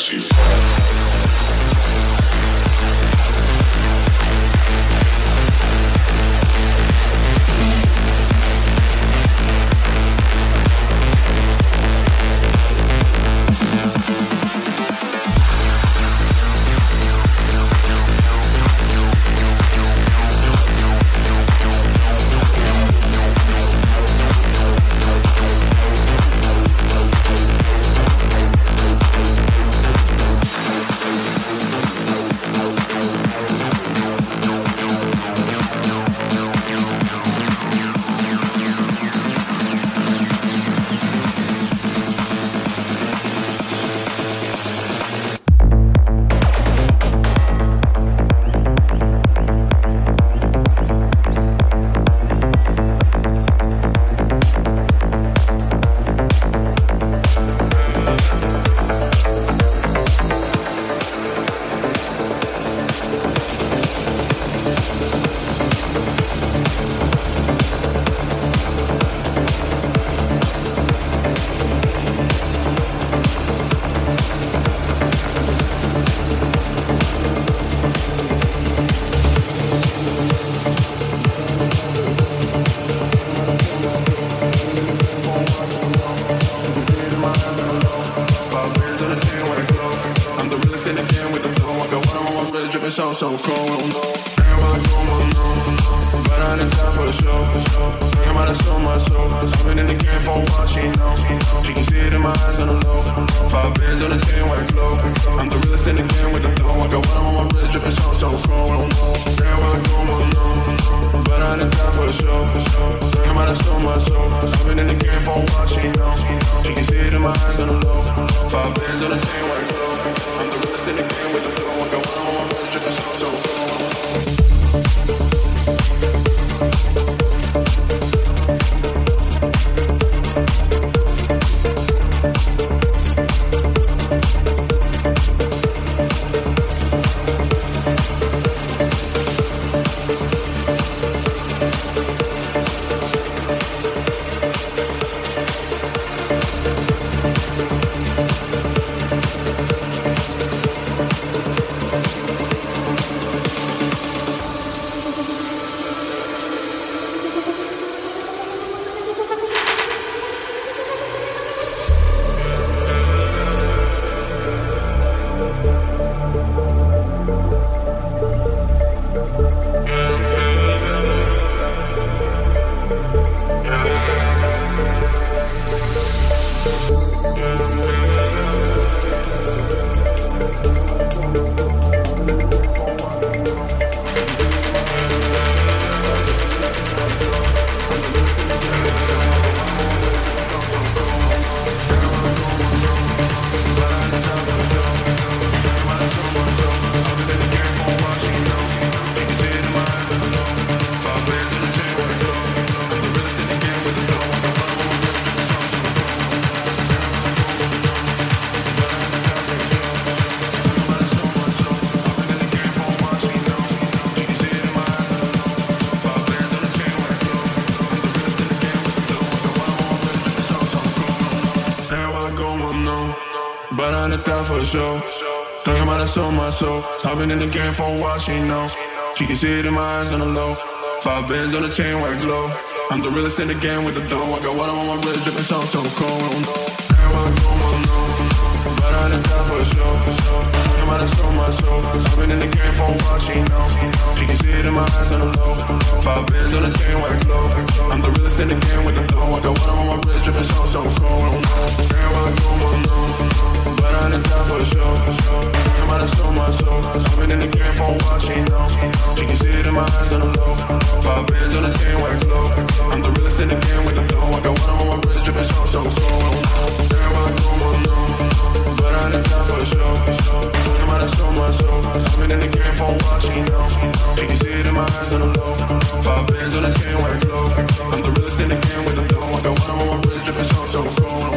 so cold. Everybody going on, but I didn't die for the show. Thinking about it so much, so I've been in the game for a while, she knows. She can see it in my eyes on the low. 5 bands on the chain, white glow. I'm the realest in the game with the dough. I got one on my wrist, dripping so cold. Everybody going on, but I didn't die for the show. Thinking about it so much, so I've been in the game for a while, she knows. She can see it in my eyes on the low. 5 bands on the chain, white glow. I'm the realest in the game with the dough. I got one on my wrist, dripping so cold. Thinking about it so much, so I've been in the game for a while, she knows. She can see it in my eyes on the low. 5 bands on the chain, white glow. I'm the realest in the game with the dough. I got water on my wrist, dripping so cold. Everybody going on, but I didn't die for the show. Thinking about it so much, so I've been in the game for a while, she knows. She can see it in my eyes on the low. 5 bands on the chain, white glow. I'm the realest in the game with the dough. I got water on my wrist, dripping so cold. Everybody going on, but I didn't die for the show. Thinking about it so much, so I've been in the game for a while, she knows. She can see it in my eyes on the low. 5 bands on the chain, white glow. I'm the realest in the game with the dough. I got water on my wrist, dripping so cold. Everybody going on, but I didn't die for the show. Thinking about it so much, so I've been in the game for a while, she knows. She can see it in my eyes on the low. 5 bands on the chain, white glow. I'm the realest in the game with the dough. I got water on my wrist, dripping so cold.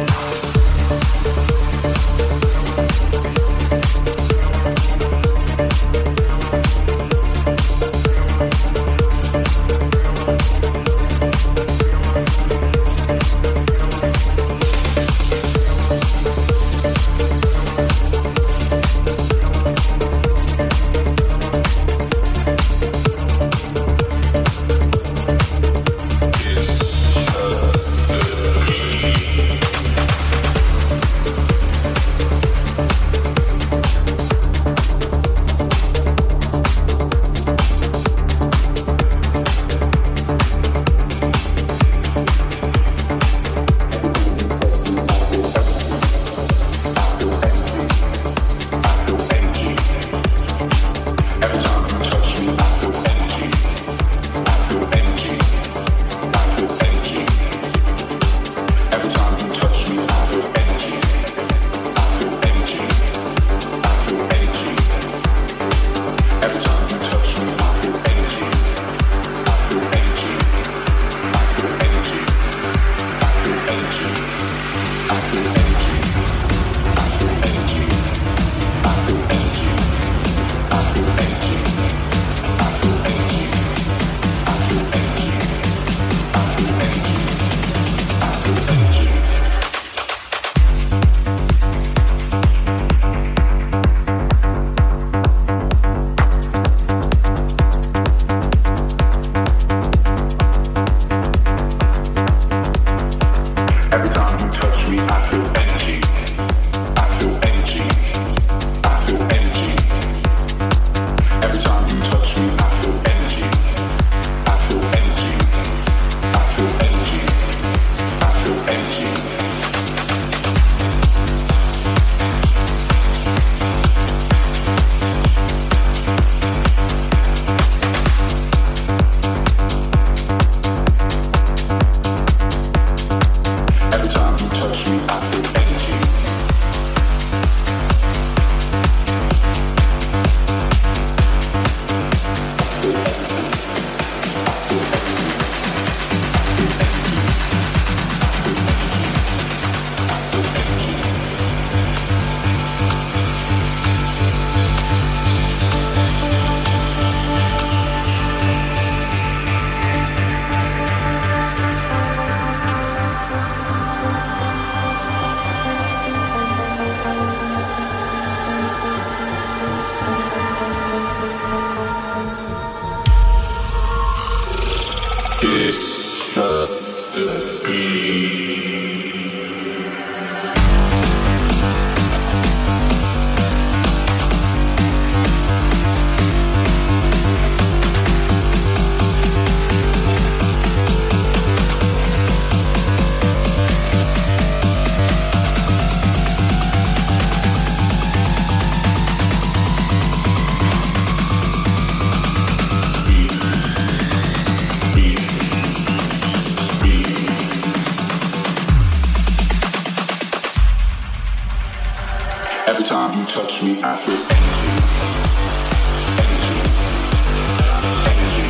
Every time you touch me, I feel energy. Energy. Energy.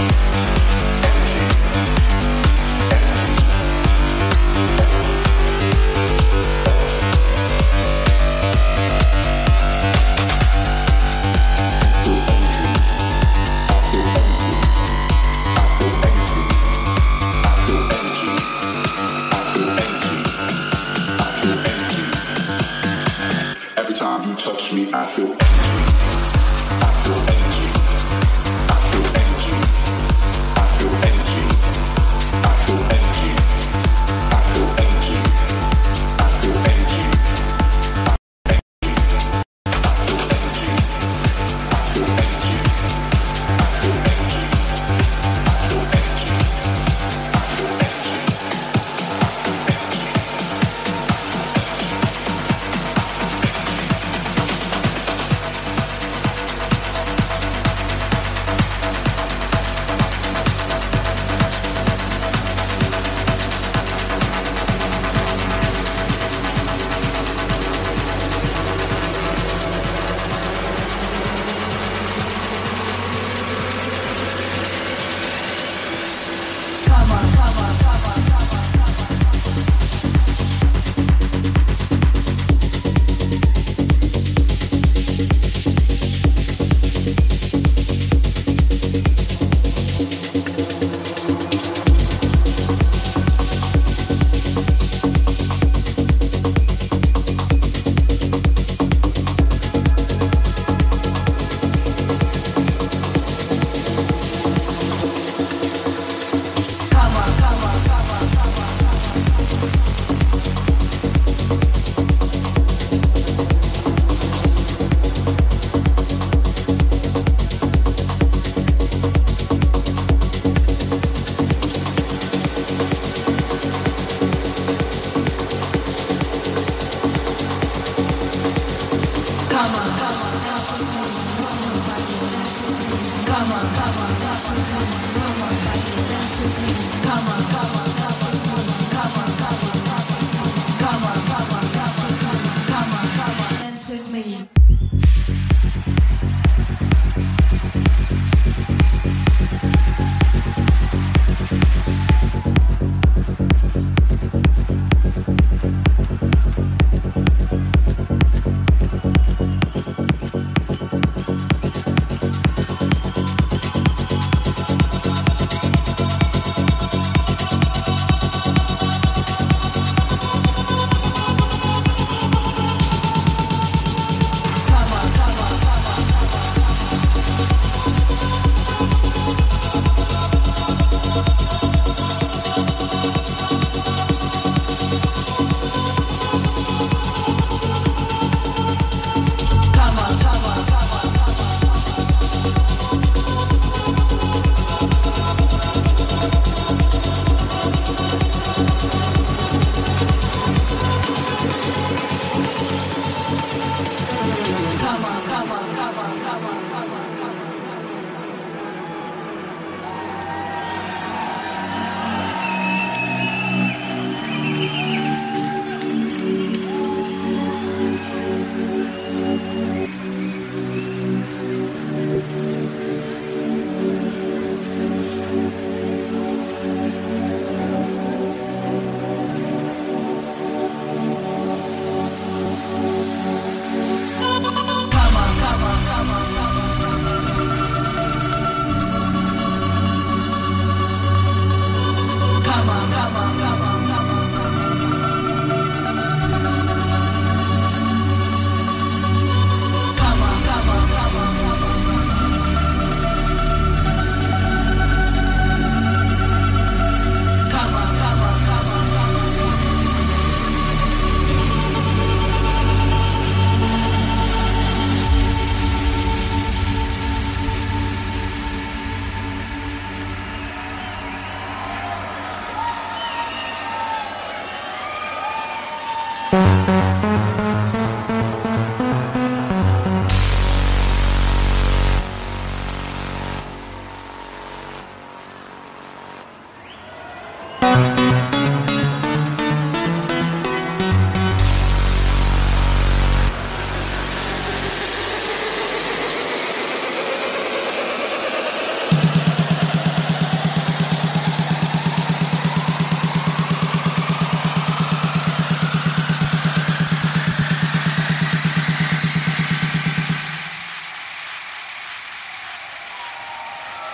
Every time you touch me, I feel energy. I feel energy. I feel energy. I feel energy. I feel energy. I feel energy. I feel energy.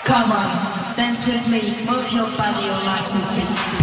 Come on, dance with me, move your body, your legs and feet.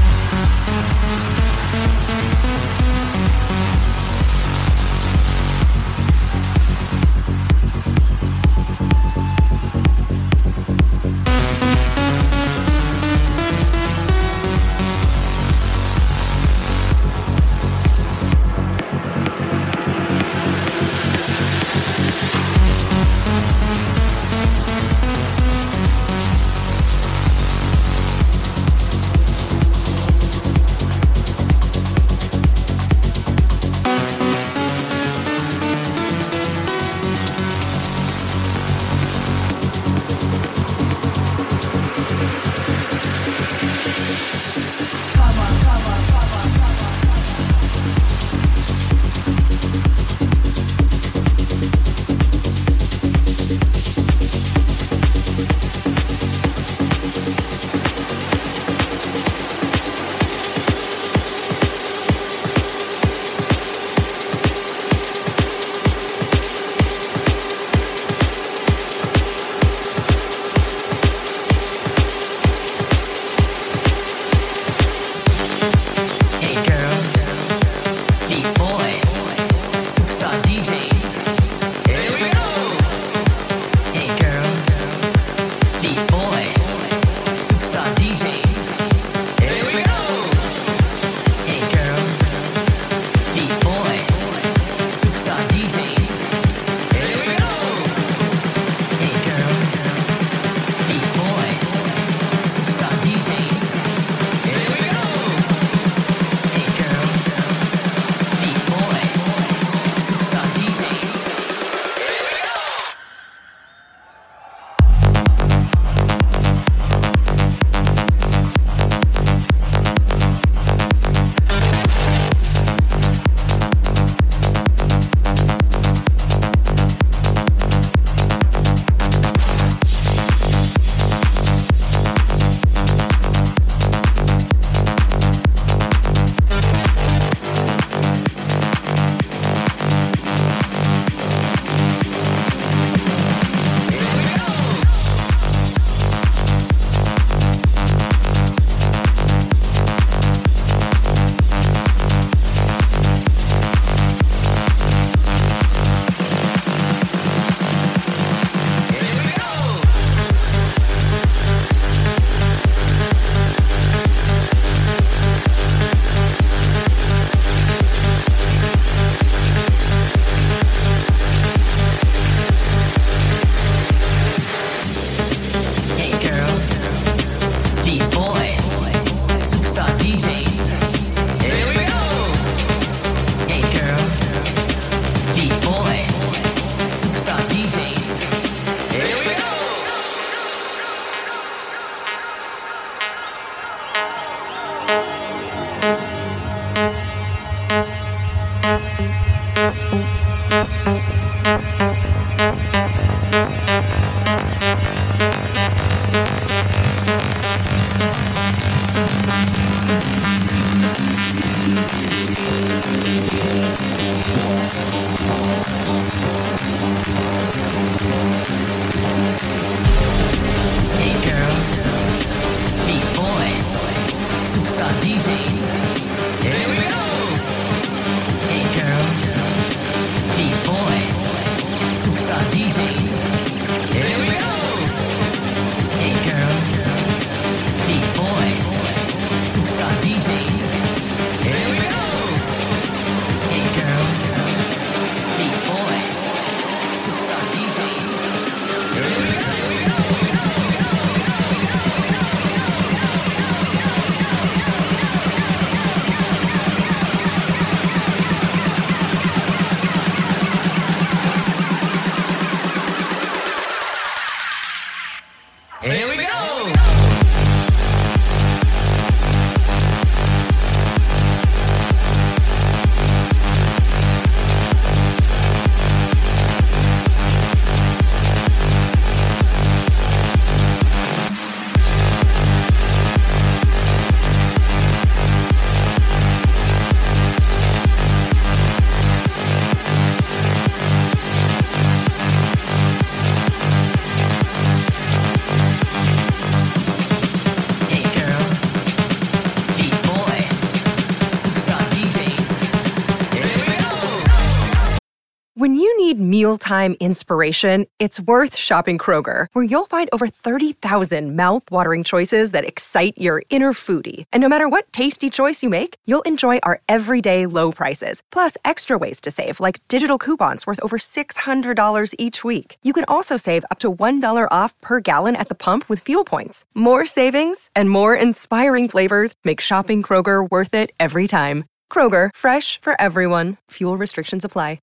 mealtime inspiration, it's worth shopping Kroger, where you'll find over 30,000 mouth-watering choices that excite your inner foodie. And no matter what tasty choice you make, you'll enjoy our everyday low prices, plus extra ways to save, like digital coupons worth over $600 each week. You can also save up to $1 off per gallon at the pump with fuel points. More savings and more inspiring flavors make shopping Kroger worth it every time. Kroger, fresh for everyone. Fuel restrictions apply.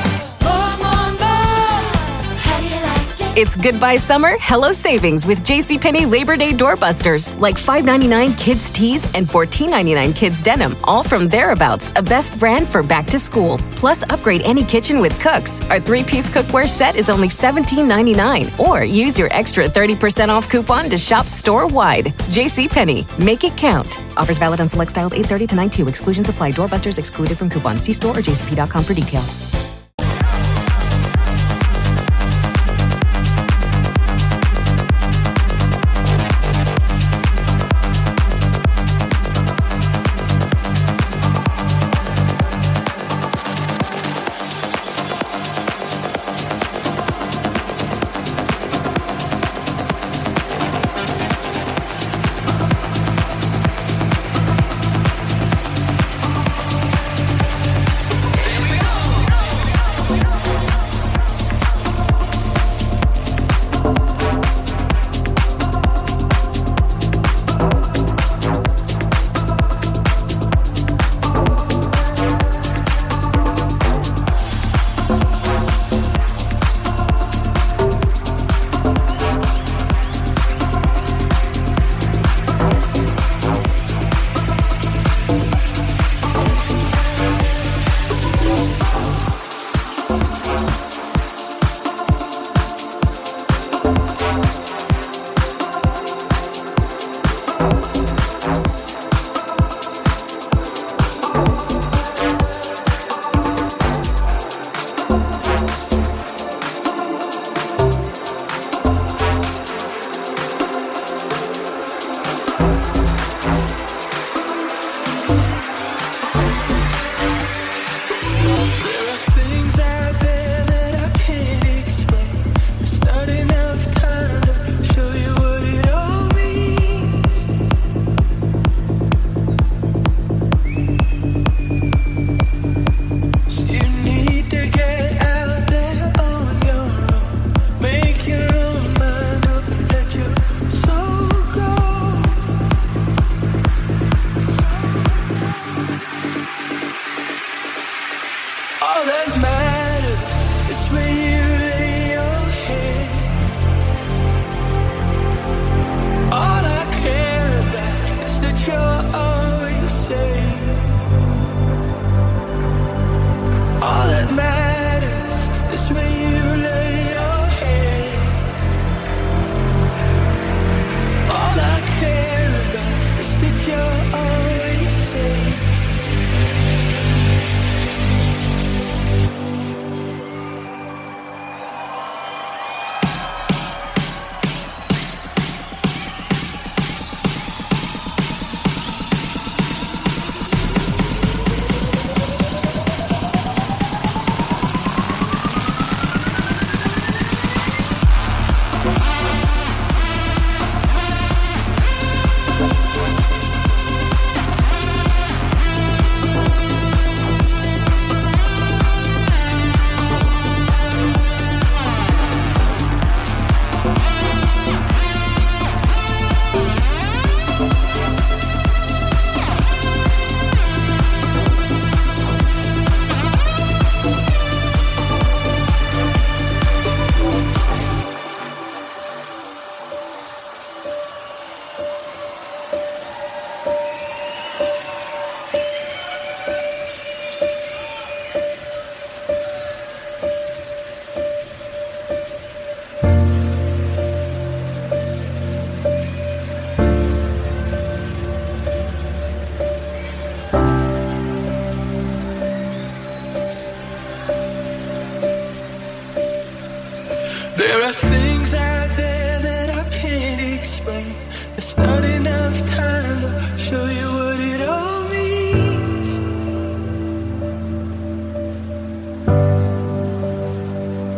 It's goodbye summer, hello savings with JCPenney Labor Day doorbusters. Like $5.99 kids tees and $14.99 kids denim, all from Thereabouts, a best brand for back to school. Plus, upgrade any kitchen with Cooks. Our 3-piece cookware set is only $17.99. Or use your extra 30% off coupon to shop store-wide. JCPenney, make it count. Offers valid on select styles 8/30 to 9/2. Exclusions apply. Doorbusters excluded from coupons. See store or jcp.com for details. There are things out there that I can't explain. There's not enough time to show you what it all means.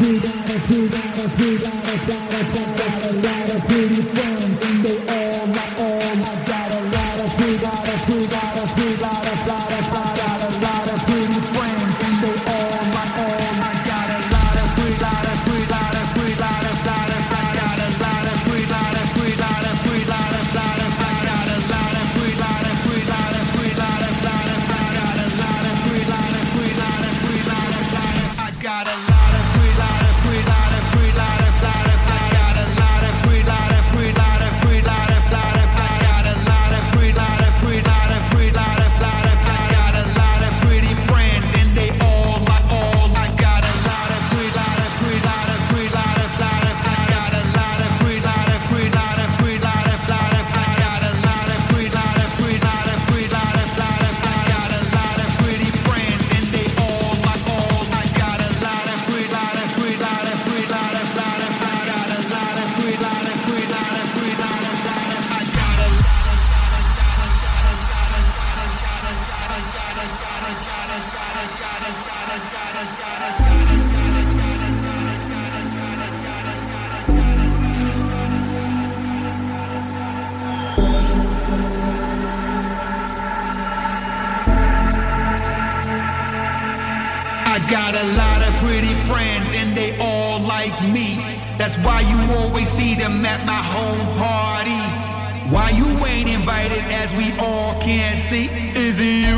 Got a lot of pretty friends and they all like me. That's why you always see them at my home party. Why you ain't invited as we all can see? Is it you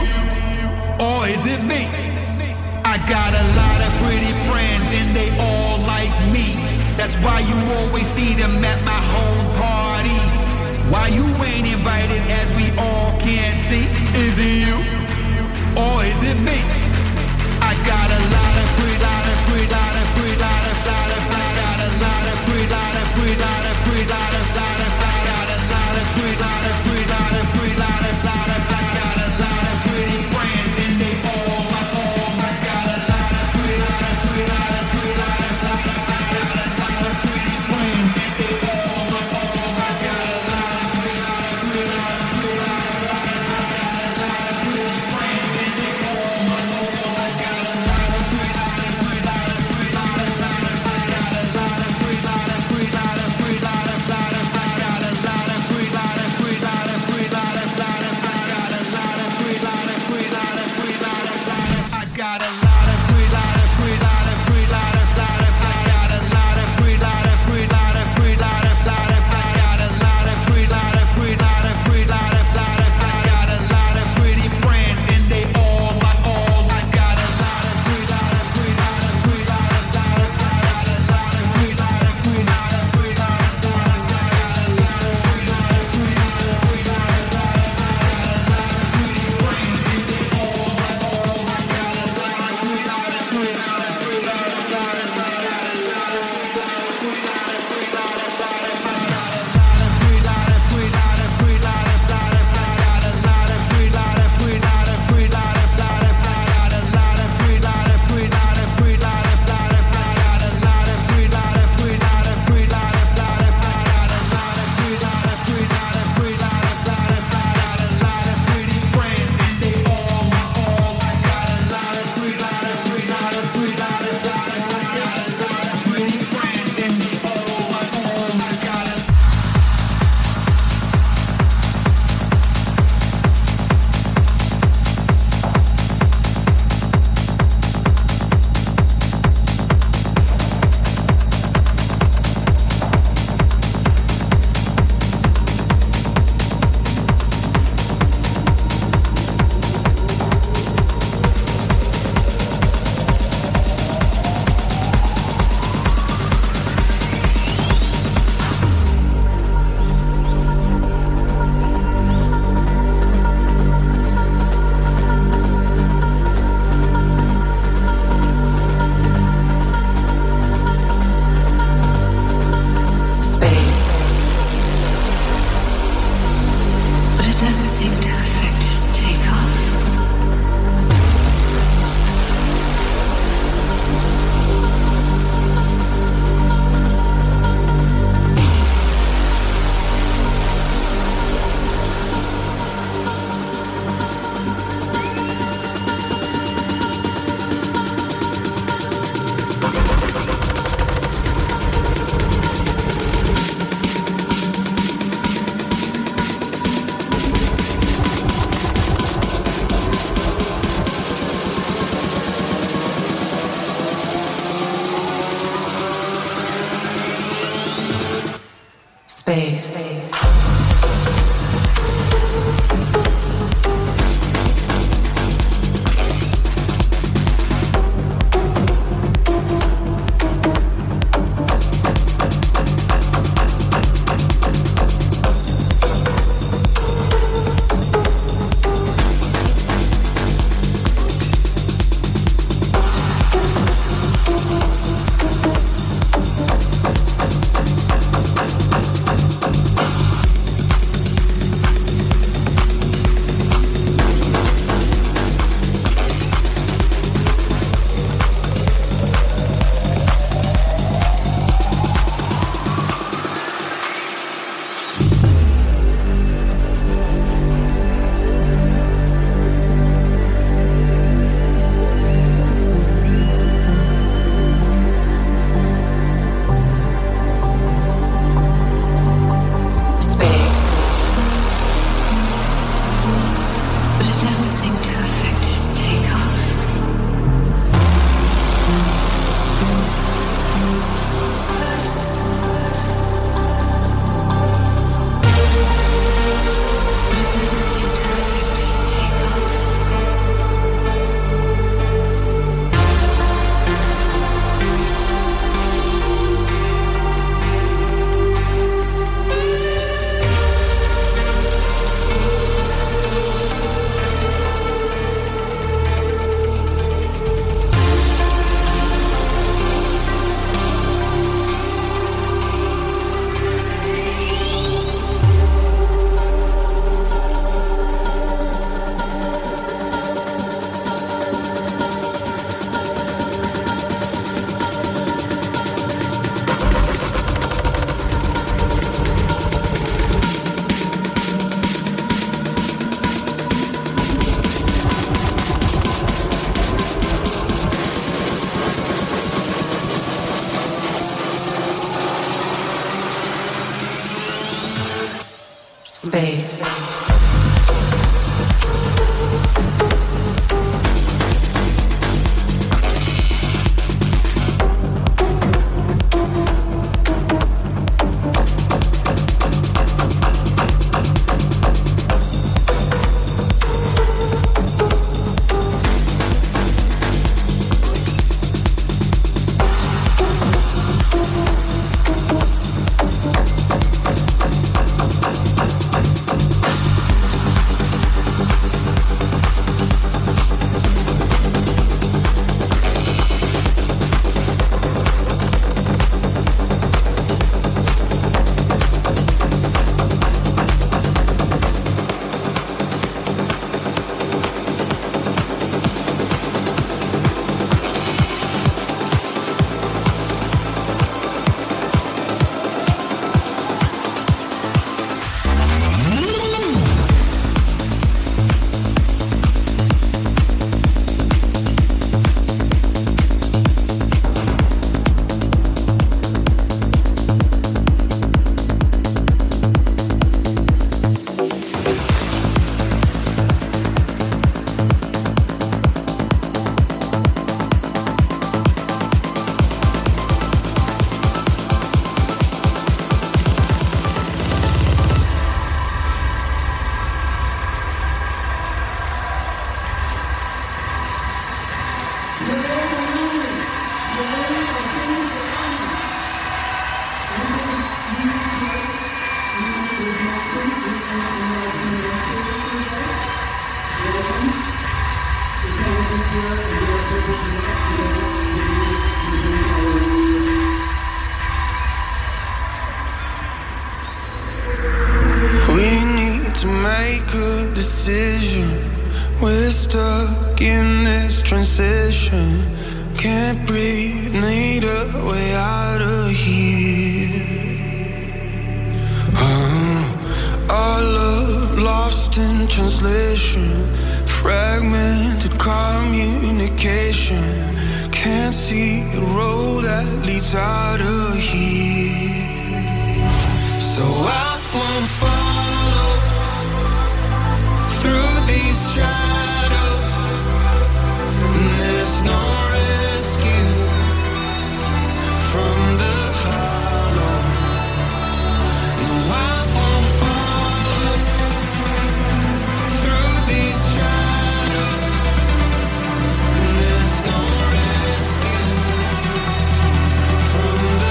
or is it me? I got a lot of pretty friends and they all like me. That's why you always see them at my home party. Why you ain't invited as we all can see? Is it you or is it me? I got a lot of free, lot of free, lot of free, lot of lot of I got a lot of free, lot of free, lot of free, lot of lot of I got a lot of free, lot of free, lot of free, lot of lot of I got a lot of pretty friends and they all I got a lot of free, lot need a way out of here. Our love lost in translation, fragmented communication. Can't see the road that leads out of here. So I won't follow through these shadows, and there's no rescue from the hollow. No, I won't follow through these shadows, and there's no rescue from the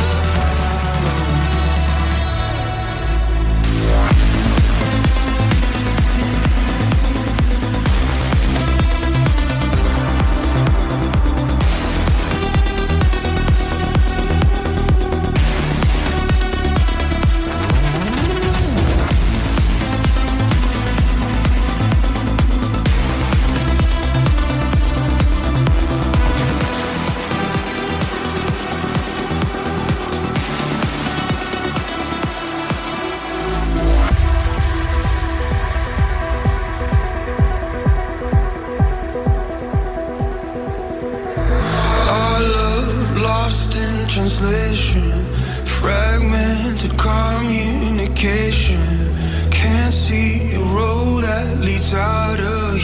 translation, fragmented communication. Can't see a road that leads out of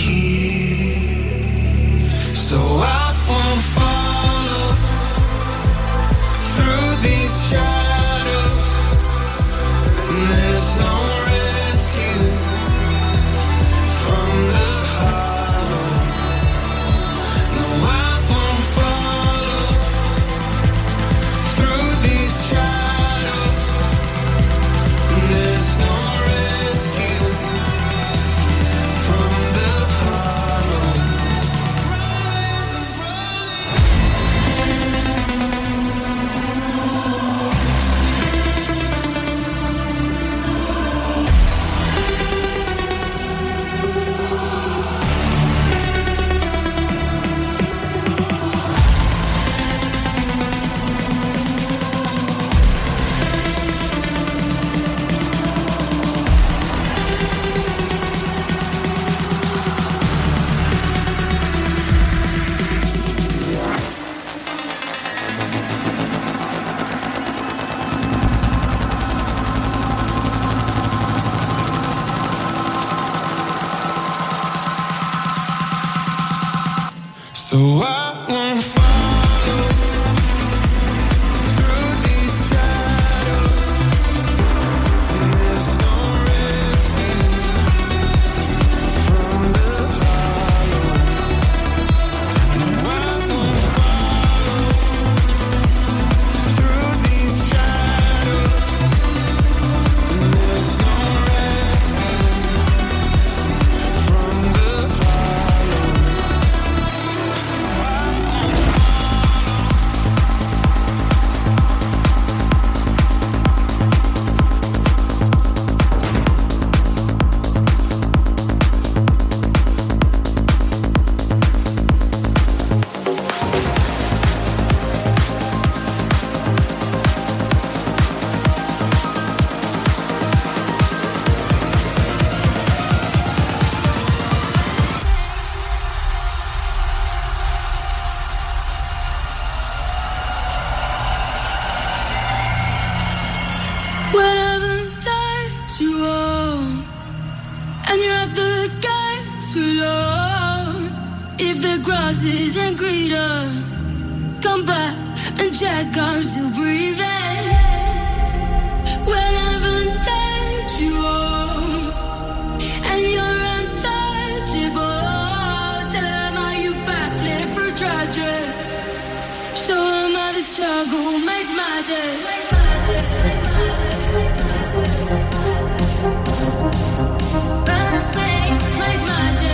here. So I won't follow through these shadows, and there's no rescue from the hollow. No, I won't follow through these shadows, and there's no rescue from the hollow. So I won't follow through these shadows, and there's no rescue from the hollow. No, I won't follow through these shadows, and there's no rescue from the hollow. Whatever takes you home, and you're at the gates alone. If the grass isn't greener, come back and check I'm still breathing. Whatever takes you home, and you're untouchable. Tell them how you backlit for tragic. Show them how the struggle make magic. Make magic.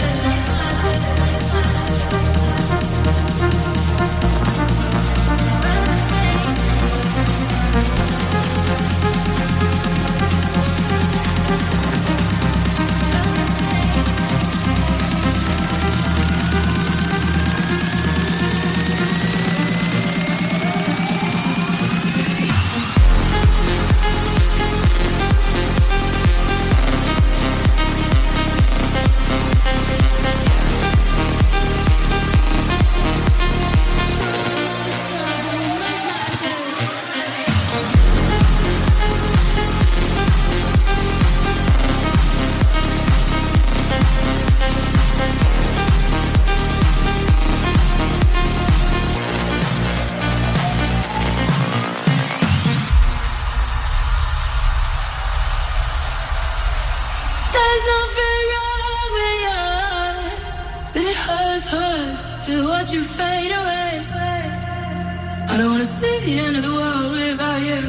I don't wanna see the end of the world without you.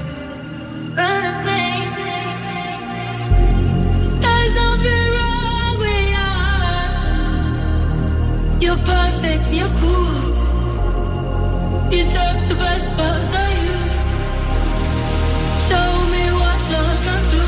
There's nothing wrong with you. You're perfect, you're cool. You took the best parts of you. Show me what love can do.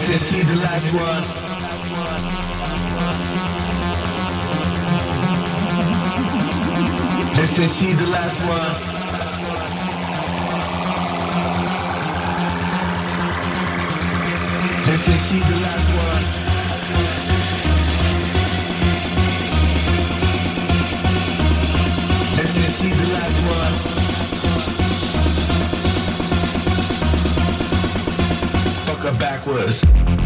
said she's the last one. They said she's the last one. They said she's the last one. They said she's the last one. Fuck her backwards.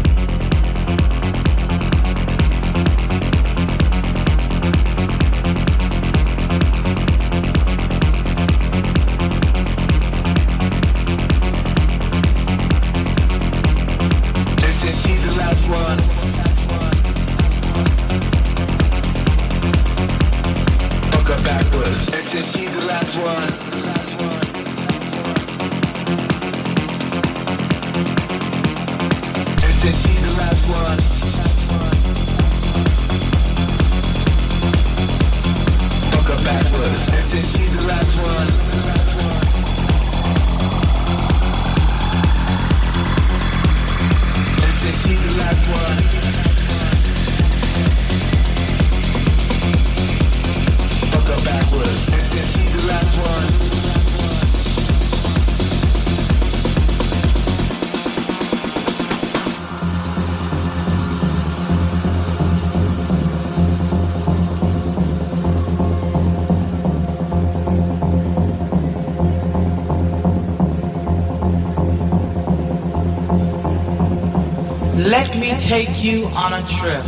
Let me take you on a trip.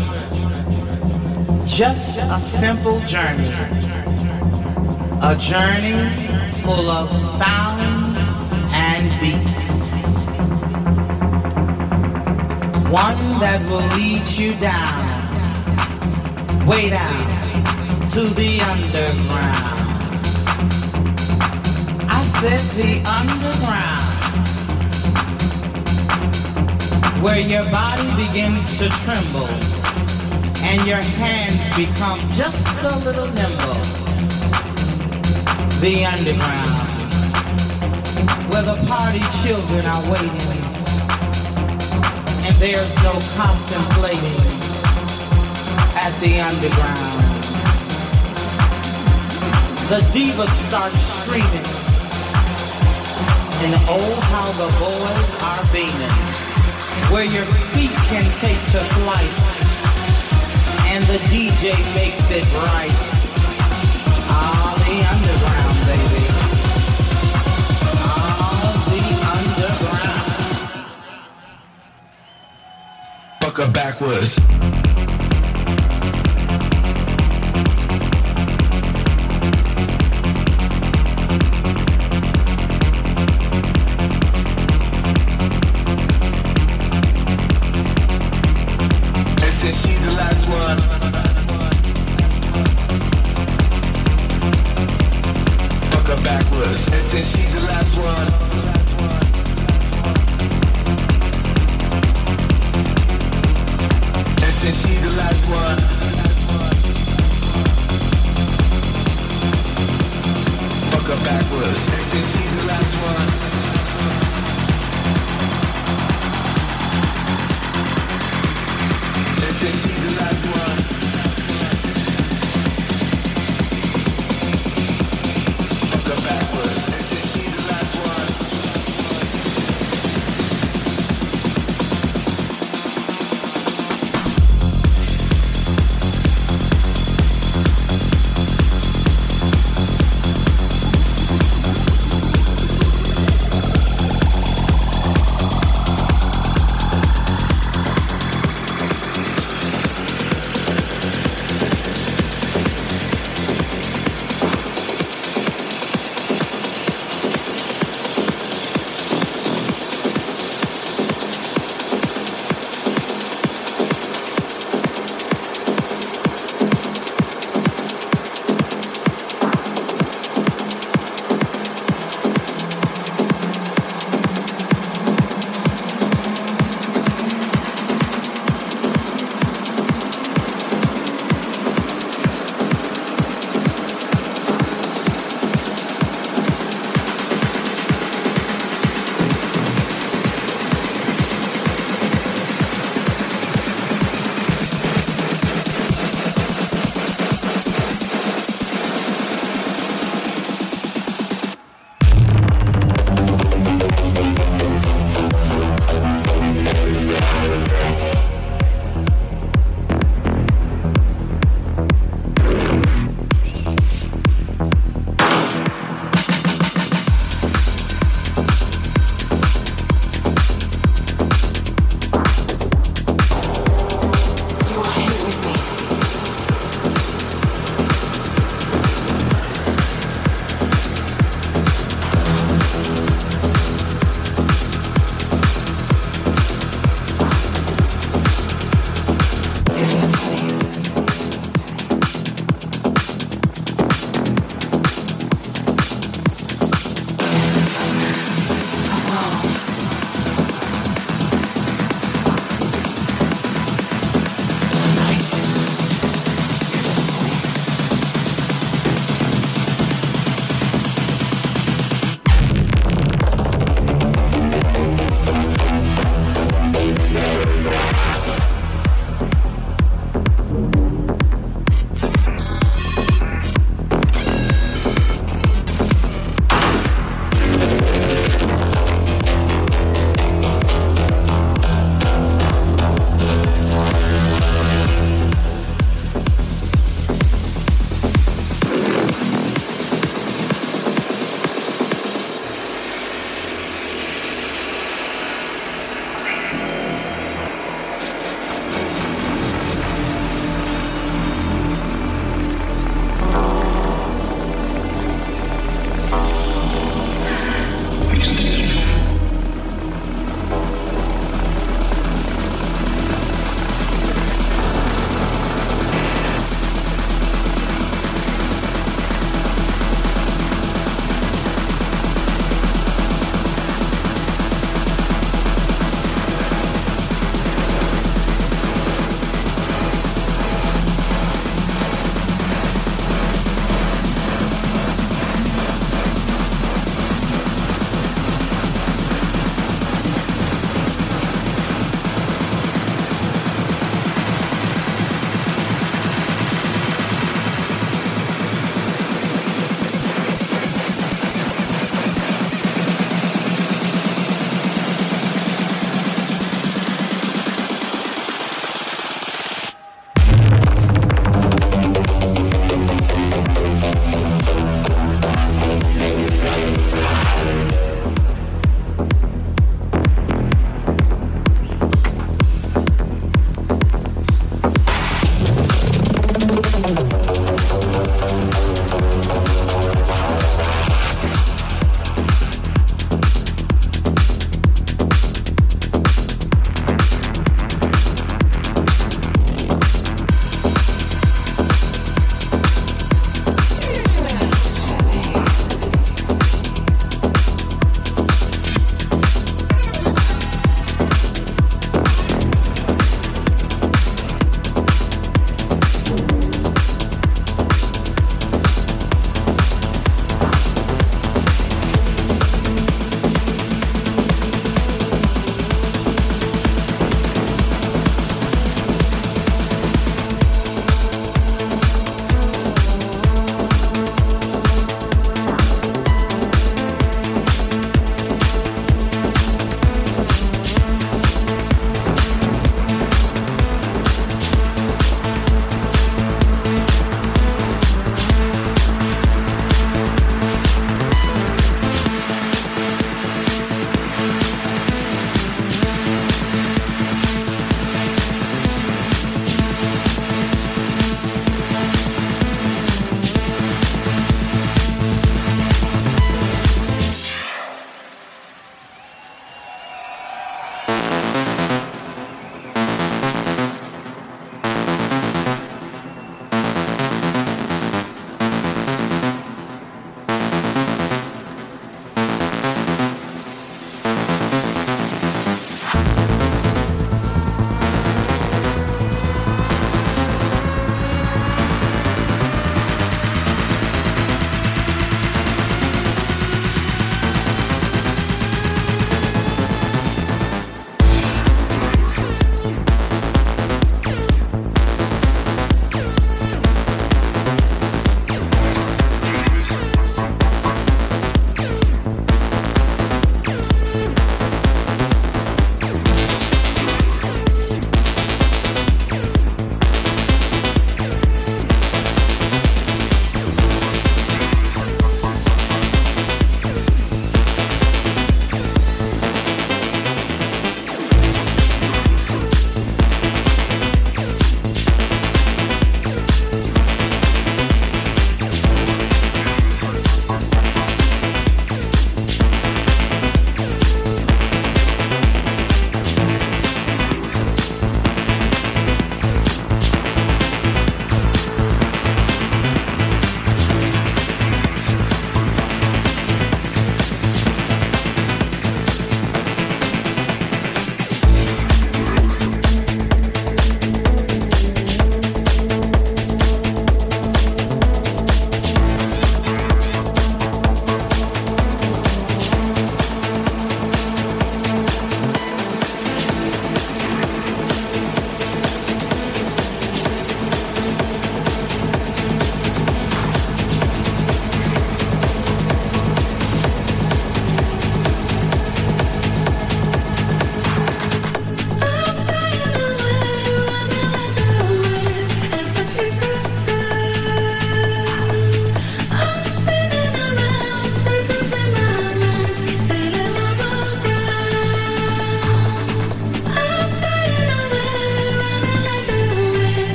Just a simple journey. A journey full of sound and beats. One that will lead you down, way down to the underground. I said the underground. Where your body begins to tremble and your hands become just a little nimble. The underground, where the party children are waiting and there's no contemplating at the underground. The divas start screaming and oh how the boys are beaming. Where your feet can take to flight and the DJ makes it right. Ah, the underground, baby. Ah, the underground. Fuck her backwards. She's the last one. Fuck her backwards. They said she's the last one. They said she's the last one. Fuck her backwards. They said she's the last one. She's the last one. Fuck her backwards. They said she's the last one.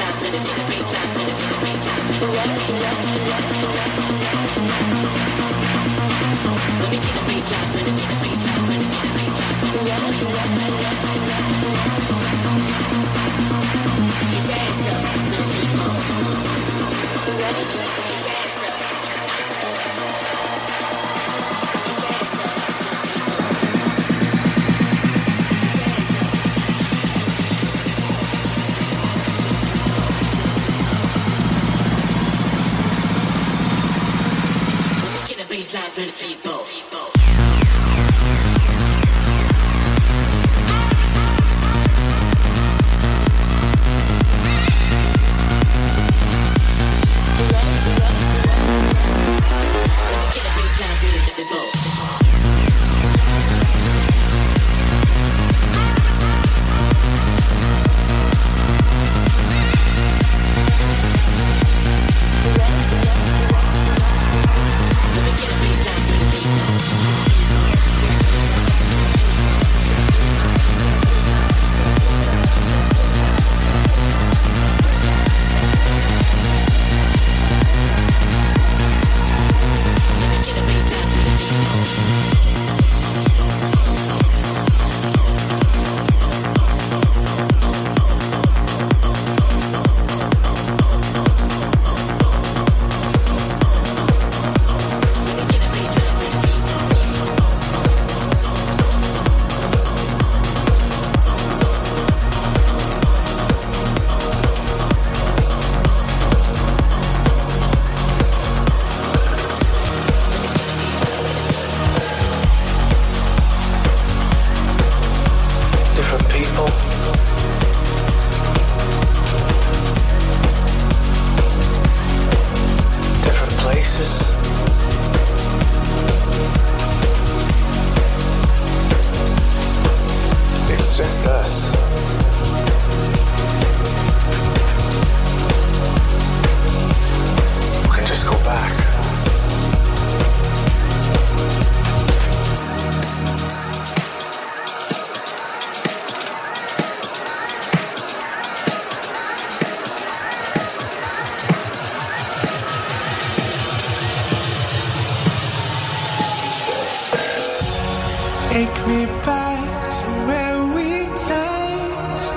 Take me back to where we touched.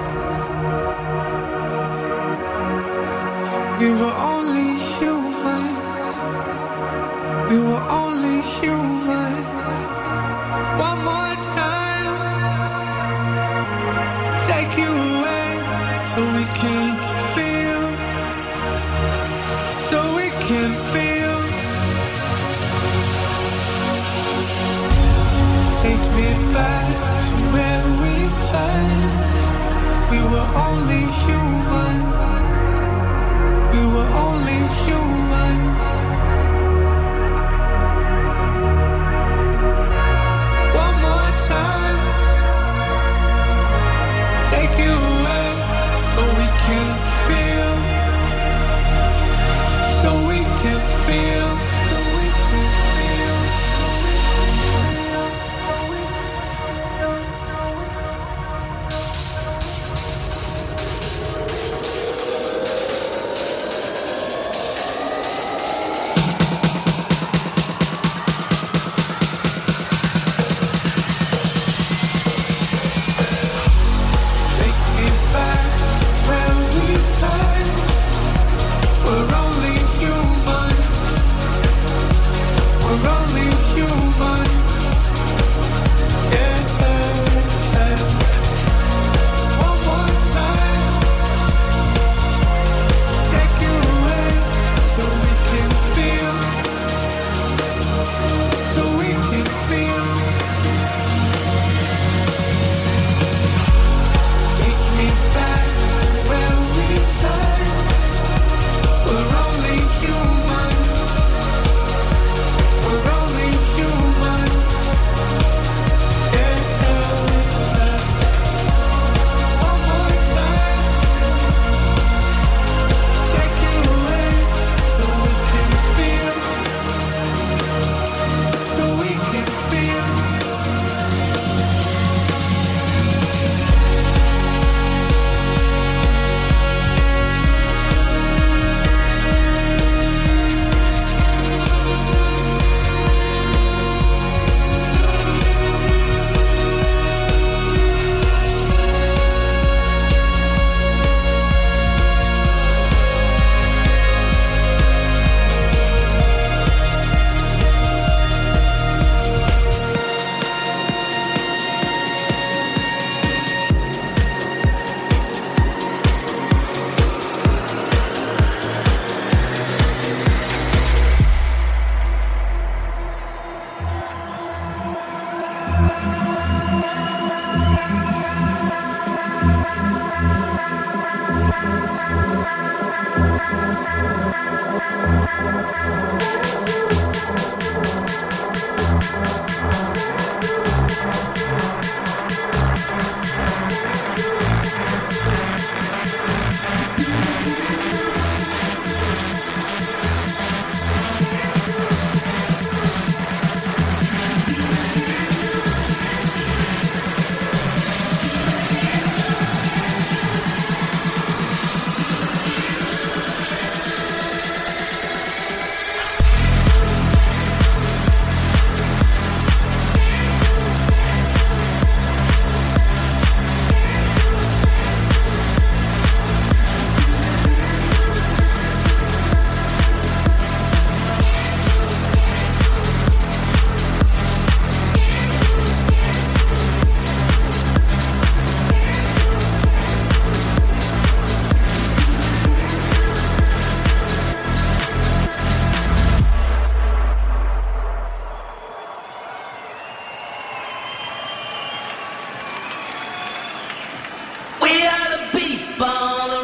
We were only human. We were only human. One more time. Take you away so we can feel. So we can feel. Take me back to where we touched. We were only human. We were only human. One more time. Take you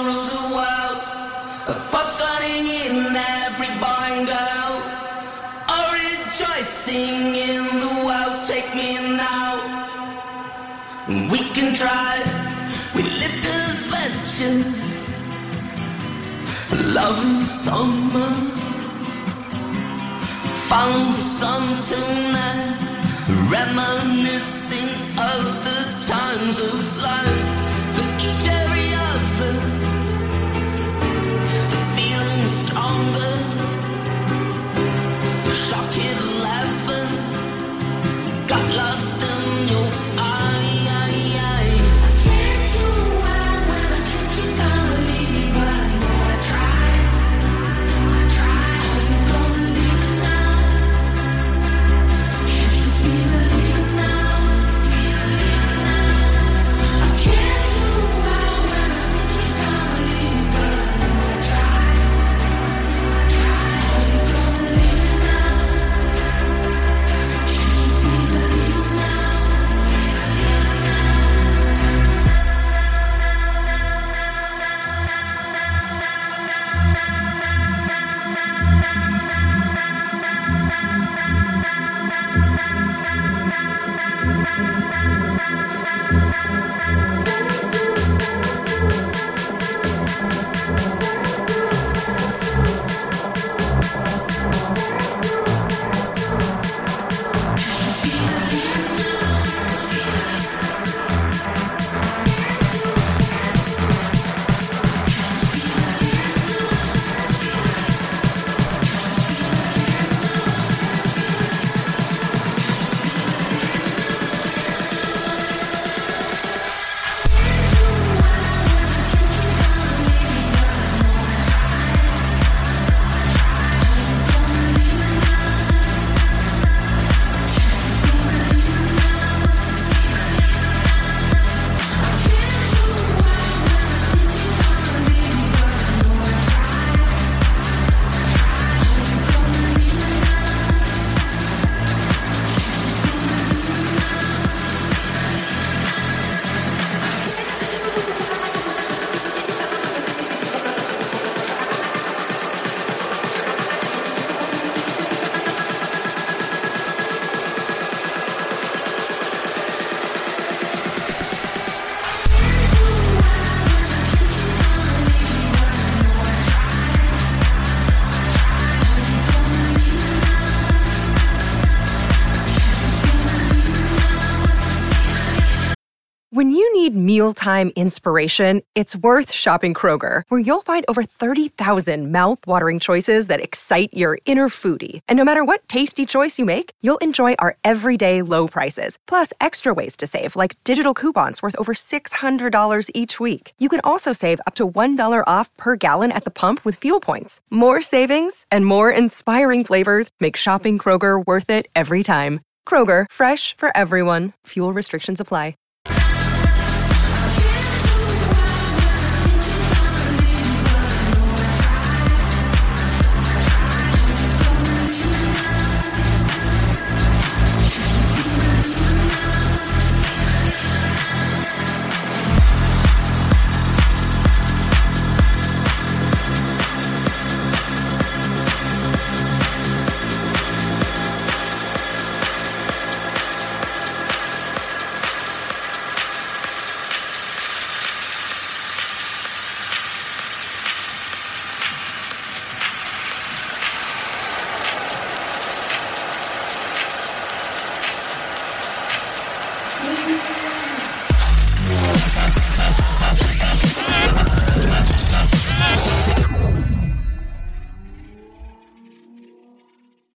rule the world. For starting in every boy and girl. Oh, rejoicing in the world, take me now. We can try, we live adventure. Love and summer. Follow the sun tonight. Reminiscing of the times of life. For each every other. The feeling stronger. Shock at 11. Got lost in your eyes. I can't do well when I can't keep gonna leave me, but I know I try. Are you gonna leave me now? Can't you be believing now? I can't do well when I think you're gonna leave me, but I know I try. Are you gonna leave me now? Can't you be believing now? When you need mealtime inspiration, it's worth shopping Kroger, where you'll find over 30,000 mouth-watering choices that excite your inner foodie. And no matter what tasty choice you make, you'll enjoy our everyday low prices, plus extra ways to save, like digital coupons worth over $600 each week. You can also save up to $1 off per gallon at the pump with fuel points. More savings and more inspiring flavors make shopping Kroger worth it every time. Kroger, fresh for everyone. Fuel restrictions apply.